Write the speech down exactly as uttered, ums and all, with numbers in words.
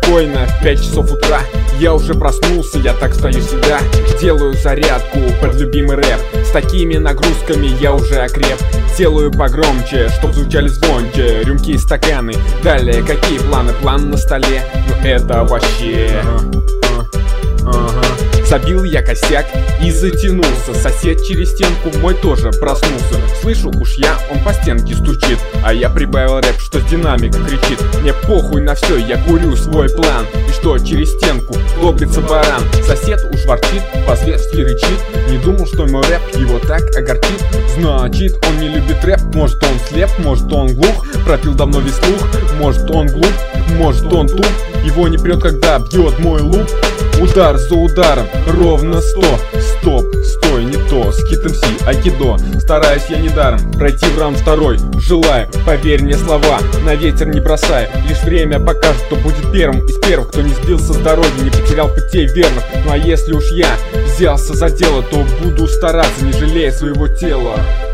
спокойно, в пять часов утра. Я уже проснулся, я так встаю всегда. Делаю зарядку под любимый рэп. С такими нагрузками я уже окреп. Делаю погромче, чтоб звучали звонче рюмки и стаканы. Далее какие планы? План на столе, ну это вообще... Забил я косяк и затянулся. Сосед через стенку мой тоже проснулся. Слышу уж я, он по стенке стучит, а я прибавил рэп, что с динамика кричит. Мне похуй на все, я курю свой план. И что через стенку лопится баран. Сосед уж ворчит, по-зверски рычит. Не думал, что мой рэп его так огорчит. Значит, он не любит рэп. Может он слеп, может он глух. Пропил давно весь слух. Может он глуп, может он туп. Его не прет, когда бьет мой лук. Удар за ударом, ровно сто. Стоп, стой, не то, скит эм си, айкидо. Стараюсь я недаром пройти в раунд второй. Желаю, поверь мне слова, на ветер не бросай. Лишь время покажет, кто будет первым из первых, кто не сбился с дороги, не потерял путей верных. Ну а если уж я взялся за дело, то буду стараться, не жалея своего тела.